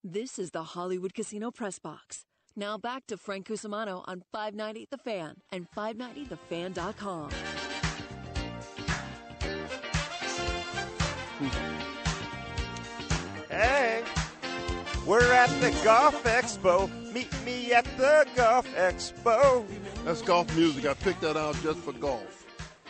This is the Hollywood Casino Press Box. Now back to Frank Cusimano on 590 The Fan and 590thefan.com. Hey, we're at the Golf Expo. Meet me at the Golf Expo. That's golf music. I picked that out just for golf.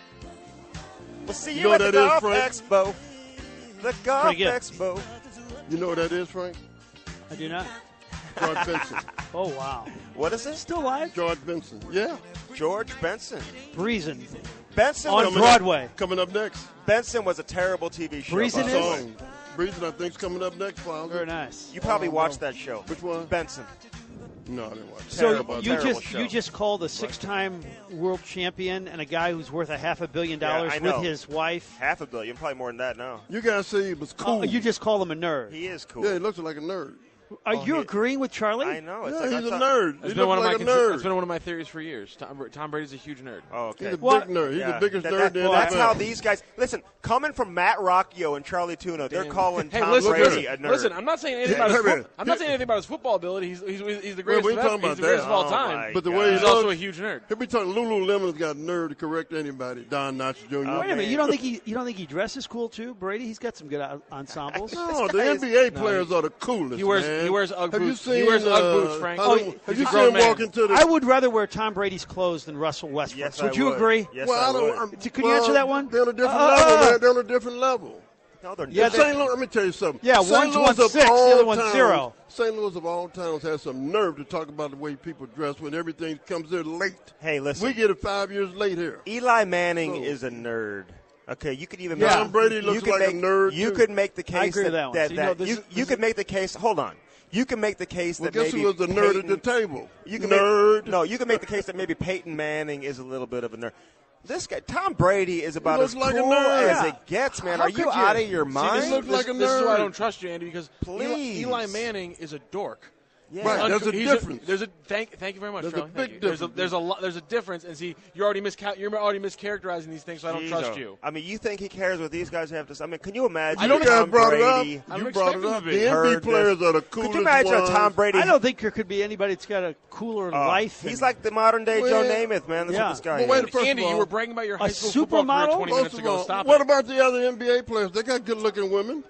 We'll see you at the Golf Expo. The Golf Expo. You know what that is, Frank? I do not. George Benson. Oh, wow. What is it? Still alive? George Benson. Yeah. George Benson. Breezin'. Benson on Broadway. Coming up next. Benson was a terrible TV show. Breezin' is? Breezin', I think, is coming up next, Flowers. Very nice. You probably watched that show. Which one? Benson. No, I didn't watch it. Terrible, So terrible show. you just called a 6-time world champion and a guy who's worth $500 million I know. with his wife. $500 million, probably more than that now. You guys say he was cool. You just call him a nerd. He is cool. Yeah, he looks like a nerd. Are you agreeing with Charlie? I know. It's Yeah, like he's a nerd. He looks like a nerd. It's been one of my theories for years. Tom Brady's a huge nerd. Oh, okay. He's a big nerd. He's the biggest nerd in the NFL. That's how these guys – listen, coming from Matt Rocchio and Charlie Tuna, they're calling Tom Brady a nerd. Listen, I'm not saying anything about his football ability. He's the greatest of all time. But the way he's also a huge nerd. He'll be talking. Lululemon's got nerve to correct anybody. Don Knotts Jr. Wait a minute. You don't think he dresses cool too, Brady? He's got some good ensembles. No, the NBA players are the coolest. He wears UGG boots. He wears UGG boots, Frank. Have you seen him walk into the? I would rather wear Tom Brady's clothes than Russell Westbrook. Yes, would you agree? Yes, well, I would. Can you answer that one? They're on a different level, man. They're on a different level. No, they're Yeah, not. St. Louis, let me tell you something. Yeah, St. one's Louis of 1-6, the all other one's towns- 0. St. Louis of all towns has some nerve to talk about the way people dress when everything comes there late. Hey, listen. We get it 5 years late here. Eli Manning is a nerd. Okay, you could even make Tom Brady looks like a nerd. You too. could make the case I agree with that one. you could make the case. Hold on. You can make the case Well, that guess maybe who was the nerd at Peyton- the table? You can Nerd. You can make the case that maybe Peyton Manning is a little bit of a nerd. This guy, Tom Brady, is about as looks like a cool nerd. as it gets, man. How Are you could you? out of your mind? looks like a This is why I nerd. don't trust you, Andy, because Please. Eli Manning is a dork. Yeah. Right, there's a difference. Thank you very much, There's a Charlie. big Thank you. difference. There's a difference, and see, you're already mischaracterizing these things, so I don't trust you. I mean, you think he cares what these guys have to say? I mean, can you imagine? I don't You guys Tom brought it up. Brady? I'm You brought it expecting up. to The be. NBA Heard players this. are the coolest Could you imagine ones. a Tom Brady? I don't think there could be anybody that's got a cooler life. He's like the modern day Joe Namath, man. That's Yeah. what this guy Well, wait, is. first Andy, of all, you were bragging about your high school football career supermodel? 20 Most minutes of ago. all, Stop what it. about the other NBA players? They got good-looking women.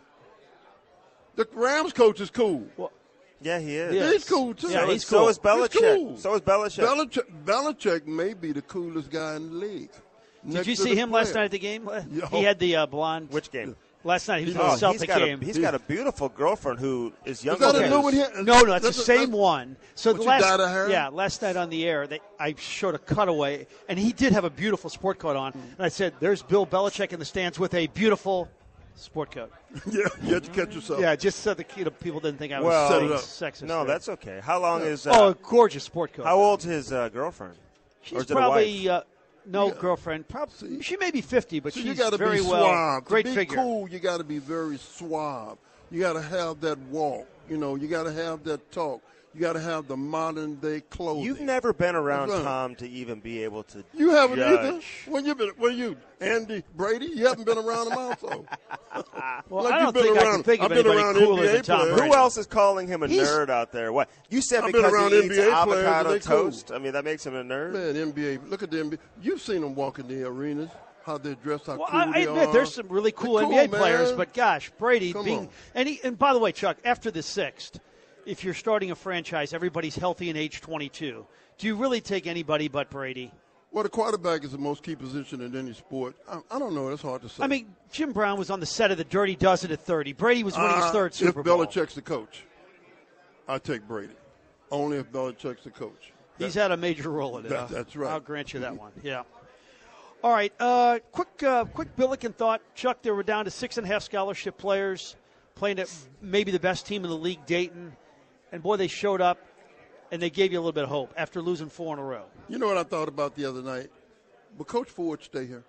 The Rams coach is cool. Yeah, he is. Yeah. He's cool, too. Yeah, he's So cool. is Belichick. He's cool. So is Belichick. Belichick may be the coolest guy in the league. Did you see him last night at the game? He had the blonde. Which game? Last night he was Oh, in the Celtic game. he's got a beautiful girlfriend who is younger Is that than a new his- one here? No, that's the same one. So What, the you last, dyed her hair? yeah, last night on the air, I showed a cutaway, and he did have a beautiful sport coat on. And I said, "There's Bill Belichick in the stands with a beautiful sport coat." Yeah, you have to catch yourself. Yeah, just so the people didn't think I was Well, Set being it up. sexist. No, there. that's okay. How long is? a gorgeous sport coat. How old's his girlfriend? Or She's is it a probably wife? no girlfriend. Probably she may be 50, but So she's you got to very be well. suave. Great to be figure. cool, you got to be very suave. You got to have that walk. You know, you got to have that talk. You got to have the modern day clothing. You've never been around That's right. Tom to even be able to. You haven't either. judge. When you been? When you Andy Brady? You haven't been around him also. Well, Like I you've don't been think I around- can think of I've been anybody around cooler NBA than Tom players. Brady. Who else is calling him a He's- nerd out there? What you said I've been because around he eats NBA players, avocado they cool. toast? I mean, that makes him a nerd. Man, NBA. Look at the NBA. You've seen them walk in the arenas. How they dress, how Well, cool I they admit are. there's some really cool They're NBA cool, players, man. but gosh, Brady Come being on. and by the way, Chuck, after the sixth, if you're starting a franchise, everybody's healthy and age 22. Do you really take anybody but Brady? Well, the quarterback is the most key position in any sport. I don't know. It's hard to say. I mean, Jim Brown was on the set of The Dirty Dozen at 30. Brady was winning his third Super Bowl. If Belichick's the coach, I take Brady. Only if Belichick's the coach. He's had a major role in it. That's right. I'll grant you that one. Yeah. All right. Quick Billiken thought, Chuck. They were down to 6.5 scholarship players playing at maybe the best team in the league, Dayton, and boy, they showed up and they gave you a little bit of hope after losing 4 in a row. You know what I thought about the other night? Will Coach Ford stay here?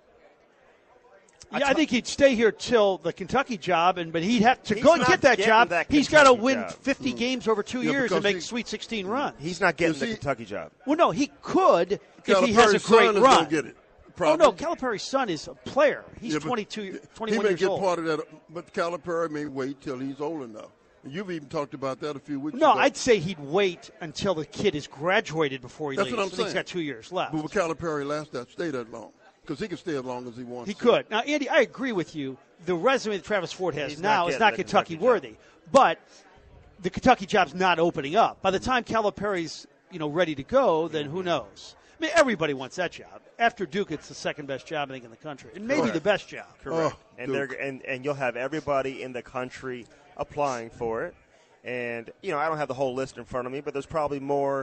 Yeah, I think he'd stay here till the Kentucky job, but he'd have to He's go and not get that getting job. that He's got to Kentucky win job. 50 games over 2 years because and make he- Sweet 16 runs. He's not getting You the see- Kentucky job. Well, no, he could if he has a Calipari's great son is run. gonna get it. Oh, Probably. no, Calipari's son is a player. He's Yeah, but 21 he may years get old. part of that, but Calipari may wait till he's old enough. You've even talked about that a few weeks ago. No, I'd say he'd wait until the kid is graduated before he That's leaves. what I'm saying. He's got 2 years left. But will Calipari stay that long? Because he can stay as long as he wants. He could. Now, Andy, I agree with you. The resume that Travis Ford has He's now not is not getting the Kentucky Kentucky worthy. But the Kentucky job's not opening up. By the time Calipari's ready to go, then who knows? I mean, everybody wants that job. After Duke, it's the second best job I think in the country, and maybe the best job. Correct. Oh, and you'll have everybody in the country applying for it. And I don't have the whole list in front of me, but there's probably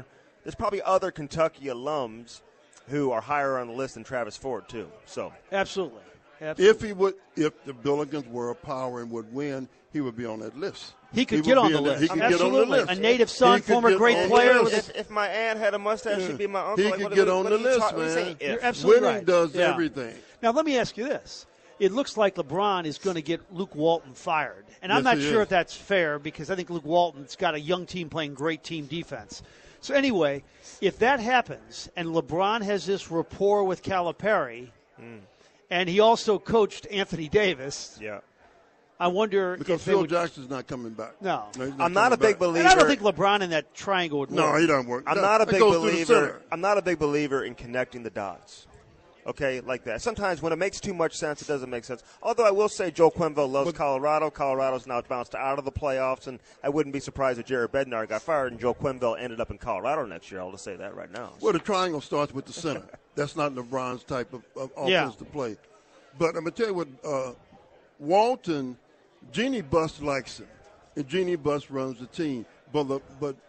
other Kentucky alums who are higher on the list than Travis Ford too. So Absolutely. If the Billikens were a power and would win, he would be on that list. He could get on the list. He could Absolutely. get on the list. A native son, former great player. If my aunt had a mustache, she'd be my uncle. He could get on the list, man. You're absolutely Winning right. does everything. Now, let me ask you this. It looks like LeBron is going to get Luke Walton fired. And I'm Yes, not he sure is. if that's fair because I think Luke Walton's got a young team playing great team defense. So anyway, if that happens and LeBron has this rapport with Calipari, and he also coached Anthony Davis, Yeah. I wonder Because if they Phil would. Jackson's not coming back. No. he's I'm not a big believer. And I don't think LeBron in that triangle would work. No, he doesn't work. I'm That- not a that big goes through the believer. center. I'm not a big believer in connecting the dots. Okay, like that. Sometimes when it makes too much sense, it doesn't make sense. Although I will say Joe Quenneville loves Colorado. Colorado's now bounced out of the playoffs, and I wouldn't be surprised if Jared Bednar got fired and Joe Quenneville ended up in Colorado next year. I'll just say that right now. Well, the triangle starts with the center. That's not LeBron's type of offense to play. But I'm going to tell you what, Walton, Jeannie Buss likes him, and Jeannie Buss runs the team. But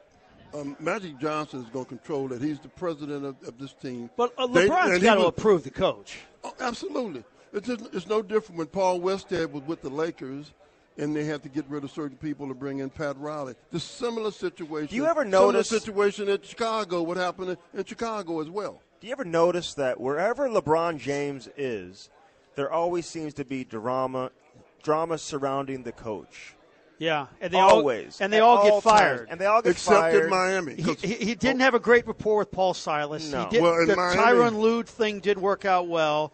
Magic Johnson is going to control it. He's the president of this team. But LeBron's got to approve the coach. Oh, absolutely. It's no different when Paul Westhead was with the Lakers and they had to get rid of certain people to bring in Pat Riley. The similar situation. Do you ever notice similar situation in Chicago? What happened in Chicago as well? Do you ever notice that wherever LeBron James is, there always seems to be drama surrounding the coach? Yeah, and they always. all get all fired. times. And they all get Except fired. in Miami. He didn't have a great rapport with Paul Silas. No. He did, Well, in the Miami- Tyronn Lue thing did work out well.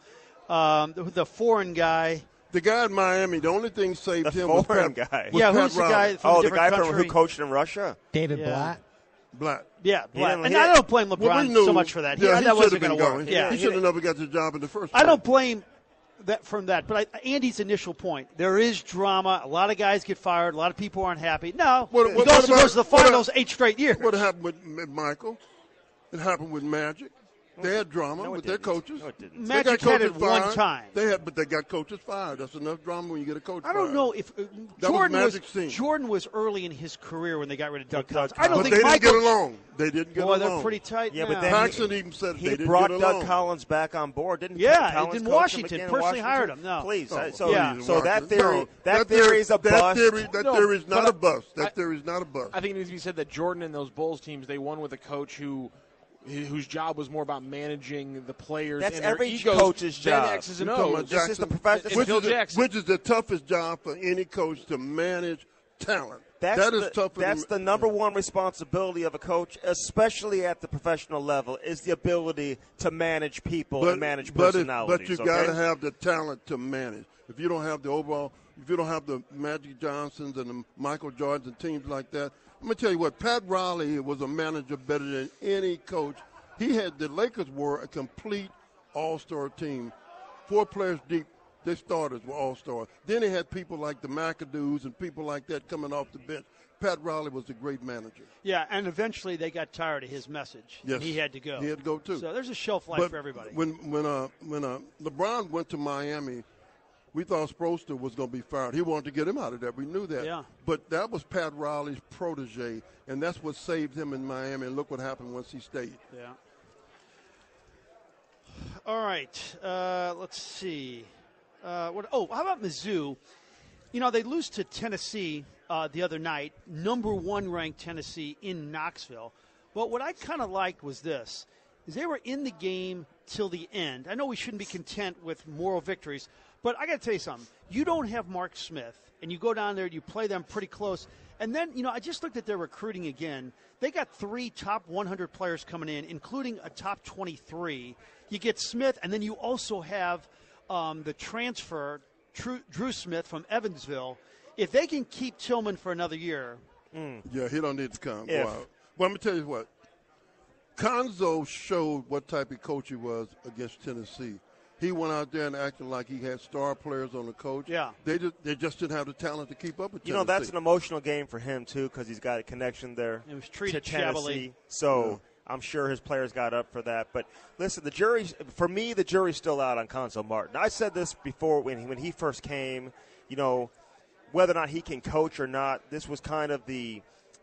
The foreign guy. The guy in Miami, the only thing saved The him was foreign Pat, guy. was Yeah, Pat who's the Riley. guy from a the different guy country? who coached in Russia? David Yeah. Blatt. Black. Yeah, Blatt. didn't- And he- I don't blame Well, LeBron we knew, so much for that. Yeah, he that should wasn't have been going to going. work. Yeah, He should have never got the job in the first place. I don't blame that from that, but Andy's initial point, there is drama. A lot of guys get fired. A lot of people aren't happy. No, What he goes to the finals 8 straight years. What happened with Michael? It happened with Magic. They had drama with their coaches. No, it didn't. They got Magic had coaches it one fired. time. But they got coaches fired. That's enough drama when you get a coach I don't fired. know if That Jordan was Magic's team. Jordan was early in his career when they got rid of Doug Doug Collins. I don't But think they didn't Michael. get along. They didn't get Boy, along. they're pretty tight Yeah, now. but then Paxson even said he they didn't brought get Doug along. Collins back on board, didn't? Yeah, Collins in coach him Washington. again in Personally Washington? hired him. No. Please. Oh, So, yeah. so that theory, No, that theory is a bust. That No, theory is not but a bust. That theory is not a bust. I think it needs to be said that Jordan and those Bulls teams, they won with a coach whose job was more about managing the players That's and their every egos coach's than job. X's and You're talking O's. about This is the Jackson. professional. It's Phil Jackson. Which is the toughest job for any coach to manage talent. That is tougher That's the number one responsibility of a coach, especially at the professional level, is the ability to manage people and manage personalities. But you got to have the talent to manage. If you don't have the Magic Johnsons and the Michael Jordans and teams like that, let me tell you what, Pat Riley was a manager better than any coach. The Lakers were a complete all-star team, 4 players deep. Their starters were all-stars. Then they had people like the McAdoos and people like that coming off the bench. Pat Riley was a great manager. Yeah, and eventually they got tired of his message. Yes. And he had to go. He had to go, too. So there's a shelf life But for everybody. When LeBron went to Miami, we thought Sproster was going to be fired. He wanted to get him out of there. We knew that. Yeah. But that was Pat Riley's protege, and that's what saved him in Miami. And look what happened once he stayed. Yeah. All right. Let's see. How about Mizzou? You know, they lose to Tennessee the other night, number 1 ranked Tennessee in Knoxville. But what I kind of liked was this, is they were in the game till the end. I know we shouldn't be content with moral victories, but I got to tell you something. You don't have Mark Smith, and you go down there and you play them pretty close. And then, I just looked at their recruiting again. They got 3 top 100 players coming in, including a top 23. You get Smith, and then you also have the transfer, Drew Smith from Evansville. if they can keep Tillman for another year. Yeah, he don't need to come. If. Go out. Well, let me tell you what. Conzo showed what type of coach he was against Tennessee. He went out there and acted like he had star players on the coach. Yeah. They just didn't have the talent to keep up with Tennessee. You know, that's an emotional game for him, too, because he's got a connection there It was treated to Tennessee. shabbily. So I'm sure his players got up for that. But listen, the jury's still out on Conzo Martin. I said this before when he first came, you know, whether or not he can coach or not, this was kind of the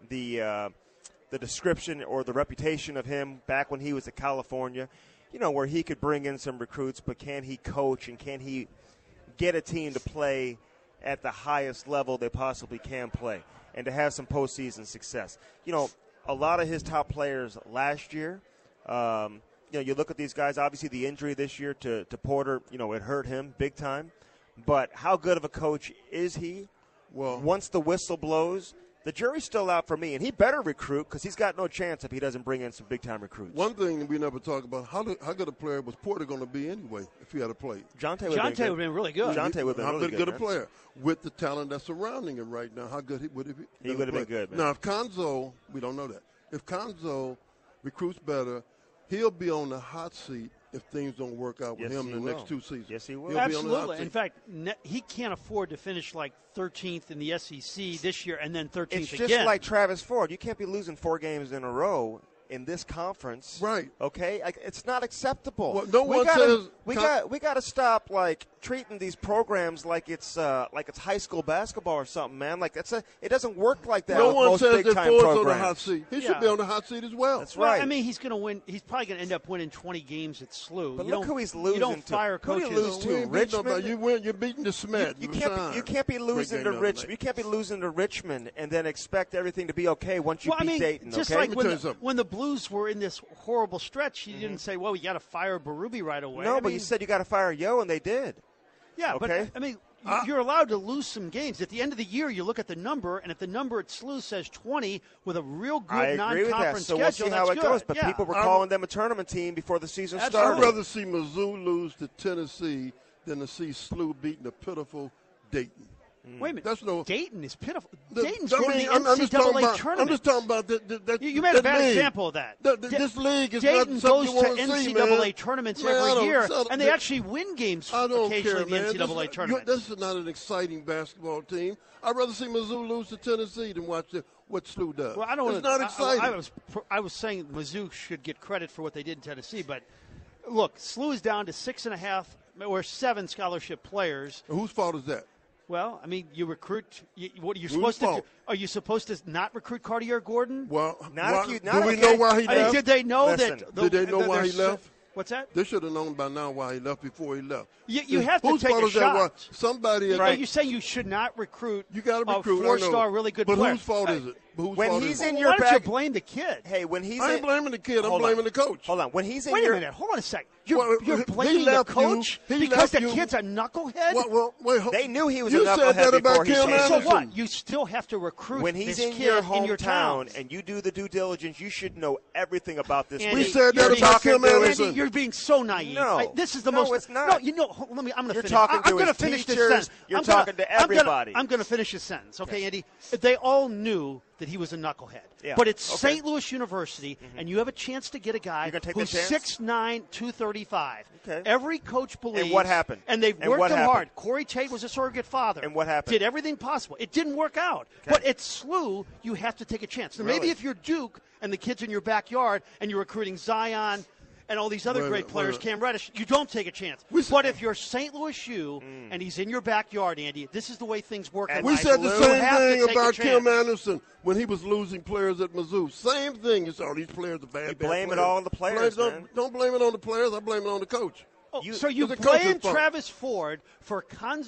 description or the reputation of him back when he was at California, you know, where he could bring in some recruits, but can he coach and can he get a team to play at the highest level they possibly can play and to have some postseason success? You know, a lot of his top players last year, you know, you look at these guys, obviously the injury this year to Porter, you know, it hurt him big time. But how good of a coach is he? Well, once the whistle blows, the jury's still out for me, and he better recruit because he's got no chance if he doesn't bring in some big-time recruits. one thing we never talk about, how good a player was Porter going to be anyway if he had played? Jonte would Jonte would have been really good. Jonte would have been really good. a player with the talent that's surrounding him right now. How good would he be? He would have been good, man. Now, if Conzo, we don't know that. If Conzo recruits better, he'll be on the hot seat if things don't work out with Yes, him he in the will. next 2 seasons. Yes, he will. He'll be on the hot Absolutely. seat. In fact, he can't afford to finish like 13th in the SEC this year and then 13th It's again. just like Travis Ford. You can't be losing 4 games in a row in this conference. Right. Okay? It's not acceptable. Well, no one says says we got to stop like treating these programs like it's high school basketball or something, man. Like it doesn't work like that. No with one most says that big-time Ford's on the programs. hot seat. He Yeah. should be on the hot seat as well. That's Well, right. I mean, he's going to win. He's probably going to end up winning 20 games at SLU. But you look don't, who he's losing You don't to. fire Who did he coaches. lose to? We ain't beating Richmond? nobody. You're beating the Smet. You can't be losing to Richmond. You can't be losing to Richmond and then expect everything to be okay once you Well, I beat mean, Dayton. just okay? like Let me tell you something. when the Blues were in this horrible stretch, you didn't say, "Well, you got to fire Berube right away." no, I but mean, you said you got to fire Yo, and they did. yeah, okay. but I mean, you're allowed to lose some games. At the end of the year, you look at the number, and if the number at SLU says 20 with a real good I agree with that. non-conference So schedule, we'll see how that's it good. goes. But Yeah. people were calling them a tournament team before the season Absolutely. started. I'd rather see Mizzou lose to Tennessee than to see SLU beating the pitiful Dayton. Wait a minute. That's no. Dayton is pitiful. The- Dayton's I going mean, to the I'm just talking NCAA about, tournament. I'm just talking about that. You made a bad league. example of that. This league is Dayton not goes something to you want to see, NCAA man. tournaments Man, I every don't- year, so- and they actually win games I don't occasionally care, in the man. NCAA tournament. This is not an exciting basketball team. I'd rather see Mizzou lose to Tennessee than watch what SLU does. Well, I don't. It's not exciting. I was saying Mizzou should get credit for what they did in Tennessee, but look, SLU is down to 6.5 or 7 scholarship players. Whose fault is that? Well, I mean, you recruit. What are you Whose supposed to? fault? Are you supposed to not recruit Cartier Gordon? Well, Not if you- not do we if know you- why he I mean, left? did they know Listen, that? Did they know why he left? What's that? They should have known by now why he left before he left. You have to Whose take fault a is that? Why shot. somebody. Are you saying you should not recruit? You got to a recruit. I know. four-star, really good but player. whose fault is it? Whose When fault he's is in it? your Why don't you back- blame the kid? Hey, when he's I in, ain't blaming the kid. I'm Hold blaming on. the coach. Hold on. When he's in Wait your a minute. Hold on a second. Well, You're he blaming the left you. coach He because left the you. kid's a knucklehead? Well, wait, They knew he was you a knucklehead said that before about he Kim came. So Anderson. what? You still have to recruit when he's this in kid your in your town. hometown and you do the due diligence, you should know everything about this. Andy, We league. said that You're about talking Kim to his- Anderson. Andy, you're being so naive. No. This is the No, most. it's not. No, I'm going to You're finish. talking to I'm going to his finish this teachers. sentence. You're I'm gonna- talking to everybody. I'm going to finish this sentence, okay, Andy? They all knew that he was a knucklehead. Yeah. But it's Okay. St. Louis University, and you have a chance to get a guy You're gonna take who's the chance? 6'9", 235. Okay. Every coach believes. And what happened? And they've And worked what him happened? hard. Corey Tate was a surrogate father. And what happened? Did everything possible. It didn't work out. Okay. But at SLU, you have to take a chance. Now, maybe Really? if you're Duke and the kid's in your backyard and you're recruiting Zion and all these other Wait a great minute, players, wait a Cam Reddish, you don't take a chance. We said- But if you're St. Louis U and he's in your backyard, Andy, this is the way things work. And in We life. said the You same have to thing take a about Kim chance. Anderson when he was losing players at Mizzou. Same thing. You said, oh, these players are bad. You bad blame it players. all on the players, man. Don't blame it on the players. I blame it on the coach. Oh, You- so you it's the coach's blame fault. Travis Ford for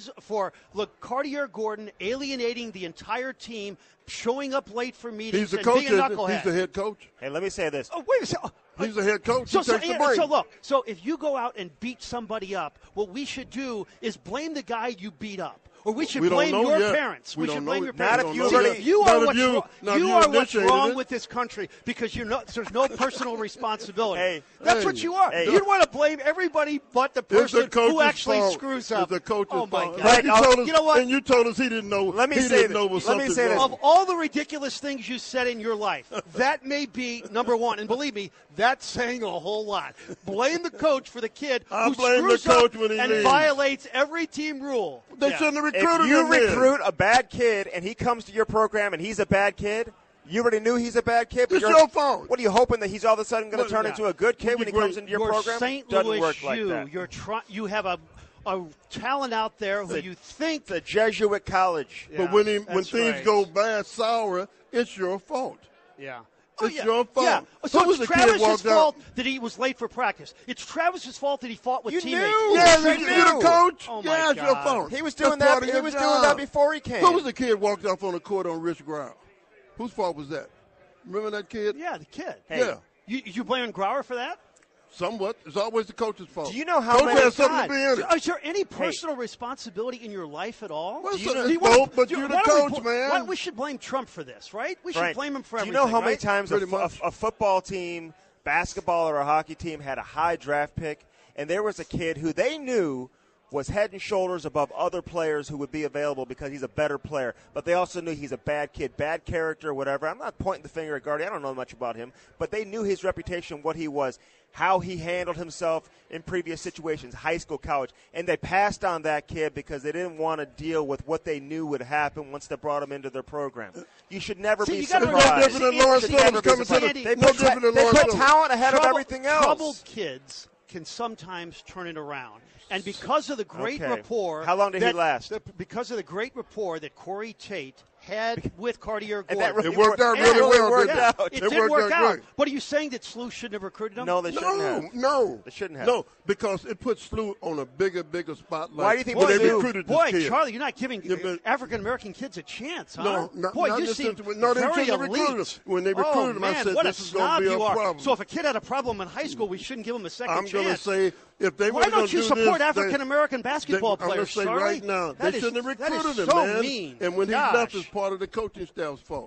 Cartier Gordon alienating the entire team, showing up late for meetings, He's the and coach. being a knucklehead. He's the head coach. Hey, let me say this. Oh, wait a second. He's the head coach. So, He takes the blame. so look, so if you go out and beat somebody up, what we should do is blame the guy you beat up. or we should We don't blame know your yet. parents. We don't should know blame it. your Not parents. if you See, really- you not are if what's you- wrong. not if You you are what's initiated wrong it. with this country because there's no personal responsibility. Hey. That's what you are. Hey. You want to blame everybody but the It's the person coach's who actually fault. screws up. It's the coach's oh my fault. God! Like You know what? And you told us he didn't know. Let me he say didn't this. know was Let me something say this. wrong. Of all the ridiculous things you said in your life, that may be number one. And believe me, that's saying a whole lot. Blame the coach for the kid I who blame the screws up coach when he and leaves. violates every team rule. They Yeah. shouldn't have If recruited you him then. recruit a bad kid and he comes to your program and he's a bad kid, you already knew he's a bad kid. But It's your fault. What are you hoping that he's all of a sudden going to Well, turn yeah. into a good kid when he comes into your program? St. Doesn't Louis work like U. that. You have a talent out there who you think. It's a Jesuit college. But when that's things right. go bad, sour, it's your fault. Yeah. It's your fault. Yeah. Who So was it's the kid Travis's walked out? fault that he was late for practice. It's Travis's fault that he fought with You teammates. knew. Yeah, You you're knew. the coach. Oh, my yeah, it's your God. fault. He was That's doing part that. of He your was job. doing that before he came. Who was the kid walked off on the court on Rich Grau? Whose fault was that? Remember that kid? Yeah, the kid. Hey. Yeah, You blaming Grauer for that? somewhat. It's always the coach's fault. Do you know how Coach many- has something God. to be in it. Is there any personal responsibility in your life at all? Well, Do so- do both, but do you're the why don't coach, we, man. Why, we should blame Trump for this, right? We should Right. blame him for Do everything. you know how many right? times Pretty much. a football team, basketball or a hockey team had a high draft pick, and there was a kid who they knew was head and shoulders above other players who would be available because he's a better player. But they also knew he's a bad kid, bad character, whatever. I'm not pointing the finger at Gardy. I don't know much about him. But they knew his reputation, what he was, how he handled himself in previous situations, high school, college. And they passed on that kid because they didn't want to deal with what they knew would happen once they brought him into their program. You should never See, be you gotta surprised. remember, No different than Lawrence You should never Phillips be coming to the- surprised. They no put, different than they Lawrence put Phillips. talent ahead of everything else. Troubled kids can sometimes turn it around. And because of the great Okay. rapport. How long did he last? Because of the great rapport that Corey Tate had with Cartier And Gordon. that really It worked out Yeah, really it really well, worked didn't out. it? It It did worked work out out. great. But are you saying that SLU shouldn't have recruited him? No, they shouldn't have. No. They shouldn't have. No, because it puts SLU on a bigger spotlight. Why do you think when they SLU- recruited this Boy, kid? Charlie, you're not giving Yeah, but- African American kids a chance, huh? No, not, Boy, not you just seem no, they very shouldn't have recruited him. elite. When they recruited him, I man, said what this a is going snob to be a you are. problem. So if a kid had a problem in high school, we shouldn't give him a 2nd I'm going to chance. say if they were Why going don't to you do support this, African American basketball I'm going players, to say Charlie? right now, That they is- shouldn't have that is recruited him, so man. mean. And when he Gosh. left, it's part of the coaching staff's fault.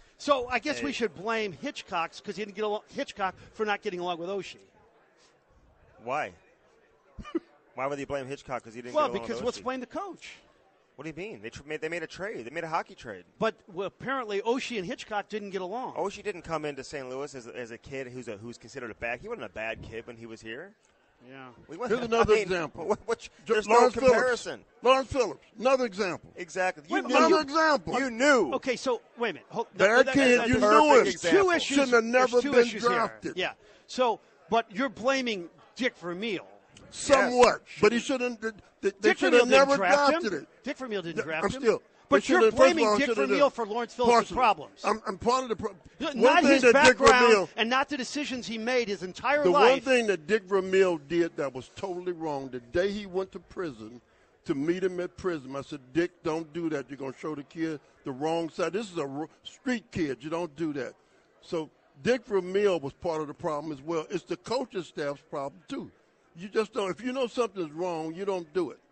So I guess we should blame Hitchcock because he didn't get along. Hitchcock for not getting along with Oshie. Why? Why would you blame Hitchcock because he didn't Well, get along because with let's Oshie? blame the coach. What do you mean? They made a trade. They made a hockey trade. But apparently Oshie and Hitchcock didn't get along. Oshie didn't come into St. Louis as a kid who's considered a bad. He wasn't a bad kid when he was here. Yeah. Here's another example. There's Lawrence no comparison. Phillips. Lawrence Phillips, another example. Exactly. Wait, Another example. You knew. Okay, so wait a minute. Bad kid, you perfect knew it. example. Two issues. Shouldn't have never there's two been issues here. drafted. Yeah. So, but you're blaming Dick Vermeil. Somewhat. But he shouldn't. They Dick should Vermeil have never didn't draft drafted him. it. Dick Vermeil didn't draft I'm him. still. But they you're should've- first of blaming all, Dick should've Vermeil done- for Lawrence Phillips' partially. problems. I'm part of the problem. Not his background and not the decisions he made his entire The life. one thing that Dick Vermeil did that was totally wrong, the day he went to prison, to meet him at prison, I said, Dick, don't do that. You're going to show the kid the wrong side. This is a street kid. You don't do that. So Dick Vermeil was part of the problem as well. It's the coaching staff's problem, too. You just don't. If you know something's wrong, you don't do it.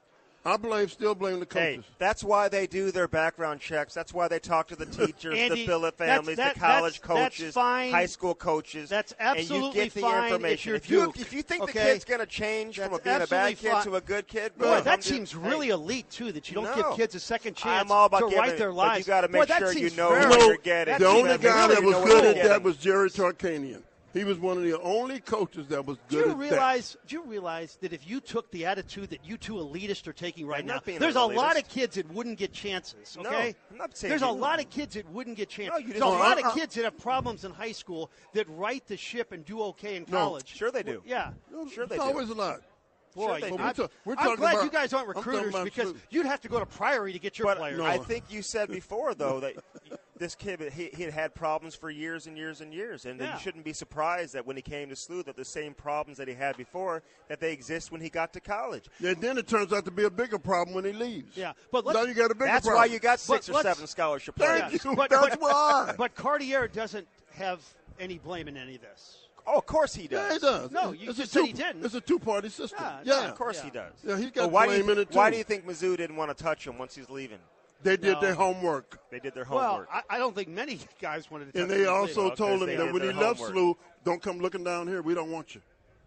I still blame the coaches. Hey, that's why they do their background checks. That's why they talk to the teachers, Andy, the billet families, that's the college that's coaches, fine. high school coaches. That's and absolutely you get the fine if information. you're If you think Duke, the okay? kid's going to change from That's being a bad absolutely kid fine. to a good kid, Boy, well, that seems really elite, too, that you don't give No. kids a second chance I'm all about to giving, write their but lives. you got to Boy, make that sure you seems know very- what you're getting. The You only gotta make guy sure that you was know what good you're at that getting. was Jerry Tarkanian. He was one of the only coaches that was Do good you at realize that if you took the attitude that you two elitists are taking right I'm now, not being there's an a lot elitist. of kids that wouldn't get chances, No, okay? I'm not saying there's a you- lot of kids that wouldn't get chances. No, you there's a just- lot of kids that have problems in high school that right the ship and do okay in college. Sure they do. Yeah. that. Sure they It's do. always a lot. Boy, they do. We're I'm talking glad about- you guys aren't I'm talking recruiters about because truth. you'd have to go to Priory to get your But players. I think you said before, though, that this kid he had had problems for years and years and years, and Yeah. you shouldn't be surprised that when he came to SLU that the same problems that he had before that they exist when he got to college. And then it turns out to be a bigger problem when he leaves. Yeah, but now you got a bigger That's problem. why you got 6 or let's- 7 scholarship Thank players. you. That's why. But Cartier doesn't have any blame in any of this. Oh, of course he Yeah, does. he does. No, you It's just a said he didn't. It's a two-party system. Yeah, Of course he does. Yeah, he's But got blame in it, too. why do you think Mizzou didn't want to touch him once he's leaving? They did No. their homework. They did their Well, homework. I don't think many guys wanted to touch And they him. also Well, told 'cause him they that did when he their left homework. SLU, don't come looking down here. We don't want you.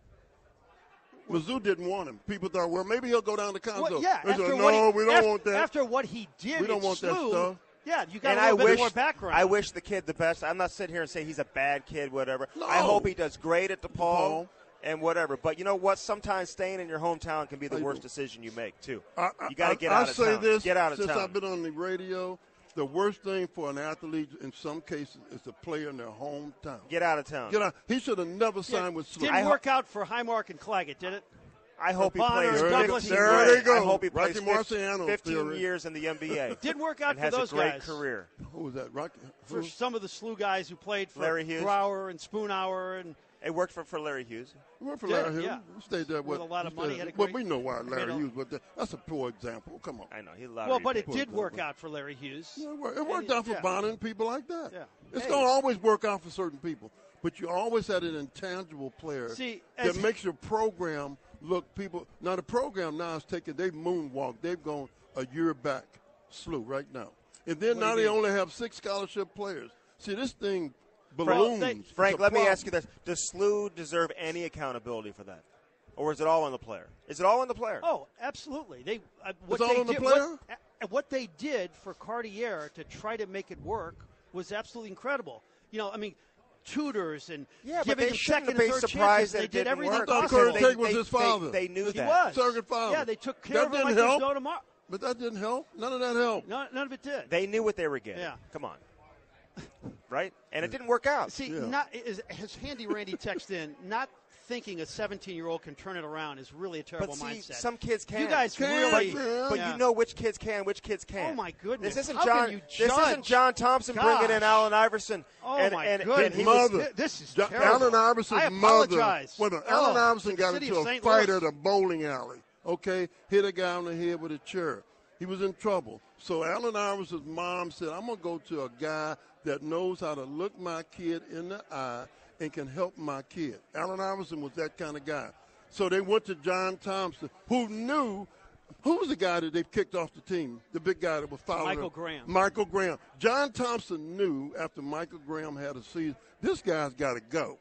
Mizzou didn't want him. People thought, well, maybe he'll go down to Conzo. Well, yeah, They after said, what no, he, we don't want that. After what he did, We don't at want that SLU, stuff. Yeah, you got And a little I bit wish, more background. I wish the kid the best. I'm not sitting here and say he's a bad kid, whatever. No. I hope he does great at DePaul DePaul. and whatever. But you know what? Sometimes staying in your hometown can be the I worst do. decision you make, too. I You got to get out of town. I say this Get out of since town. I've been on the radio. The worst thing for an athlete in some cases is to play in their hometown. Get out of town. Get out. He should have never signed with SLU. Didn't work out for Highmark and Claggett, did it? I hope he Bonner plays and Douglas 15 There years. they go. I hope he Rocky plays Marciano's 15 theory. years in the NBA. Didn't work out and for has those a great guys. career. Who was that? Rocky? For Who? some of the SLU guys who played for Larry Hughes. Brower and Spoonhour and It worked for Larry Hughes. He worked for Did, Larry Hughes. yeah. He stayed there With a lot of money, had a Well, great- we know why Larry you know. Hughes, but that's a poor example. Come on. I know. He well, but it Poor did work example. out for Larry Hughes. Yeah, it worked out for yeah. Bonner and people like that. Yeah. It's Hey. going to always work out for certain people. But you always had an intangible player See, that as- makes your program look people. Now, the program now is taking, they've moonwalked. They've gone a year back, SLU, right now. And then now they only have 6 scholarship players. See, this thing balloons. It's Frank, a let me problem. ask you this. Does SLU deserve any accountability for that? Or is it all on the player? Is it all on the player? Oh, absolutely. They what It's all they on the did, player? what they did for Cartier to try to make it work was absolutely incredible. You know, I mean, tutors and Yeah, but giving they them shouldn't second have and been third surprised chances. that They it did didn't everything work. I thought possible. Curry They- Tate was they- his father. They knew He that. was. Surrogate father. Yeah, they took care That of him didn't like help. there's no tomorrow. But that didn't help. None of that helped. None of it did. They knew what they were getting. Yeah. Come on. Right? And it didn't work out. See, Yeah. not as Handy Randy texted in, not thinking a 17-year-old can turn it around is really a terrible But see, mindset. some kids can. You guys Can, really, man. But yeah. you know which kids can, which kids can't. Oh, my goodness. This isn't How John. can you This isn't judge? John Thompson bringing in Gosh. Allen Iverson. Oh, and, my and, goodness. And he was, Mother. This is Jo- terrible. Allen Iverson's I mother. apologize. Well, no, Oh, Allen Iverson got City into of a St. fight Louis. at a bowling alley. Okay, hit a guy on the head with a chair. He was in trouble. So Allen Iverson's mom said, "I'm gonna go to a guy that knows how to look my kid in the eye and can help my kid." Allen Iverson was that kind of guy. So they went to John Thompson, who knew. Who was the guy that they kicked off the team? The big guy that was following Michael him? Graham. Michael Graham. John Thompson knew after Michael Graham had a season, this guy's got to go.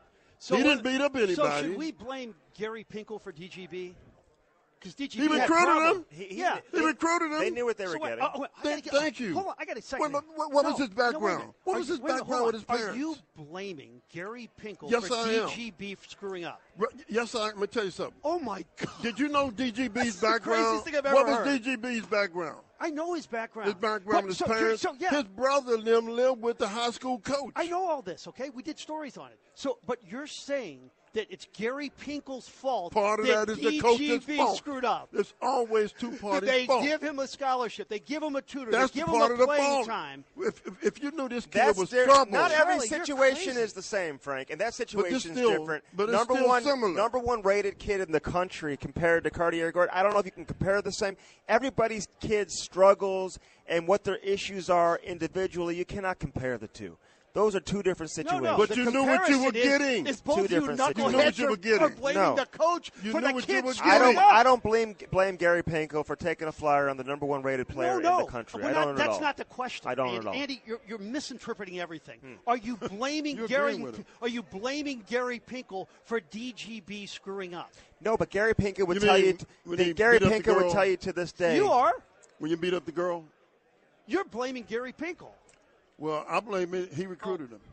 So He didn't beat up So anybody. should we blame Gary Pinkel for DGB? Because DGB He had recruited problem. him? Yeah. He recruited him. They knew what they were So wait, getting. wait, I Thank- gotta get- thank you. Hold on, I got a second. Wait, what was his wait a background? minute. What was his Wait a minute, background hold with on. his parents? Are you blaming Gary Pinkel Yes, for I am. DGB screwing up? Yes, let me tell you something. Oh, my God. Did you know DGB's That's the background? craziest thing I've ever What was heard. DGB's background? I know his background. His background, his parents. So, yeah. His brother and them lived with the high school coach. I know all this, okay? We did stories on it. So, but you're saying that it's Gary Pinkel's fault Part of that that is the coach's DGB fault. screwed up. It's always two parties' They fault. give him a scholarship. They give him a tutor. That's they give the part him of a the playing fault. time. If you knew this kid That's was different. trouble, Not every Charlie, you're situation crazy. is the same, Frank, and that situation's still- different. but it's still similar. Number one rated kid in the country compared to Cartier Gordon. I don't know if you can compare the same. Everybody's kid's struggles and what their issues are individually. You cannot compare the two. Those are two different situations. No, But the you knew what you were comparison getting. Is both Two you different situations. You knew knuckleheads what you were getting. are blaming No. the coach You for knew the what you kids were screwing getting. up. I don't blame Gary Pinkel for taking a flyer on the number one rated player in the country. We're I not- don't at that's all. not the question. I don't Andy. at all. Andy, you're misinterpreting everything. Are you blaming You're Gary? agreeing with him. Are you blaming Gary Pinkel for DGB screwing up? No, but Gary Pinkel would You tell mean you. when he Gary beat up the Pinkel would girl? tell you to this day. You are. When you beat up the girl, You're blaming Gary Pinkel. well, I blame it. He recruited him.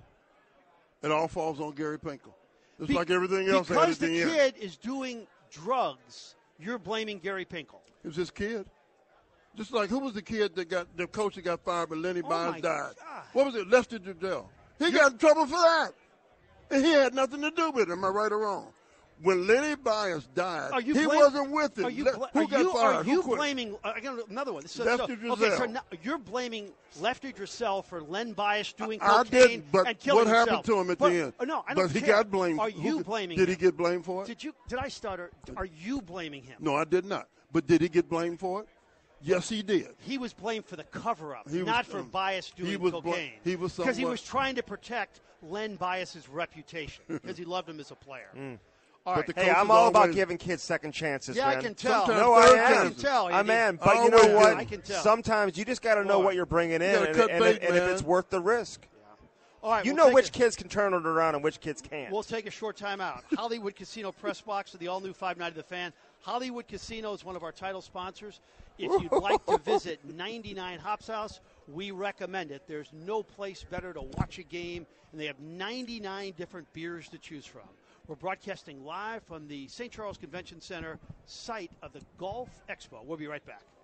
It all falls on Gary Pinkel. It's Be- like everything else. Because at the the end. kid is doing drugs, you're blaming Gary Pinkel. It was his kid. Just like who was the kid that got the coach that got fired, but Lenny Oh, Byers my died? God. What was it? Lester Judell. He got in trouble for that, and he had nothing to do with it. Am I right or wrong? When Lenny Byers died, Are you he blame- wasn't with it. Are you, Who got fired? Are you Who quit? blaming? I got another one. So, Lester okay, so Giselle. now you're blaming Lefty Driesell for Len Bias doing I cocaine didn't, but and killing what happened himself. to him at But- the end? No, I don't But he care. got blamed. Are Who- you blaming Did him? he get blamed for it? Did I stutter? Are you blaming him? No, I did not. But did he get blamed for it? Yes, he did. He was blamed for the cover-up, He was, not for Bias doing cocaine. He was because he somewhat- was trying to protect Len Bias's reputation because he loved him as a player. All But right. the Hey, coaches I'm all about always- giving kids second chances, Yeah, I man. can tell. Sometimes No, I third am. chances. tell, I'm Andy. in, but you Always know do. what? I can tell. Sometimes you just got to know Boy. what you're bringing in, gotta and, cut and bait, if man. it's worth the risk. All right, You we'll know take which a- kids can turn it around and which kids can't. We'll take a short time out. Hollywood Casino Press Box of the all-new 590 The Fan. Hollywood Casino is one of our title sponsors. If you'd like to visit 99 Hops House, we recommend it. There's no place better to watch a game, and they have 99 different beers to choose from. We're broadcasting live from the St. Charles Convention Center site of the Golf Expo. We'll be right back.